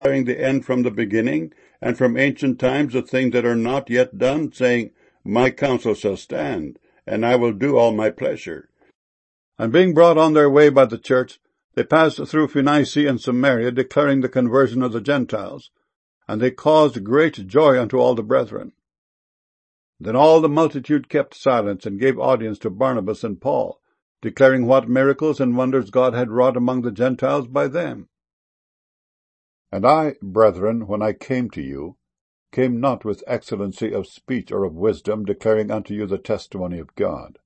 declaring the end from the beginning, and from ancient times the things that are not yet done, saying, My counsel shall stand, and I will do all my pleasure. And being brought on their way by the church, they passed through Phoenicia and Samaria, declaring the conversion of the Gentiles. And they caused great joy unto all the brethren. Then all the multitude kept silence, and gave audience to Barnabas and Paul, declaring what miracles and wonders God had wrought among the Gentiles by them. And I, brethren, when I came to you, came not with excellency of speech or of wisdom, declaring unto you the testimony of God.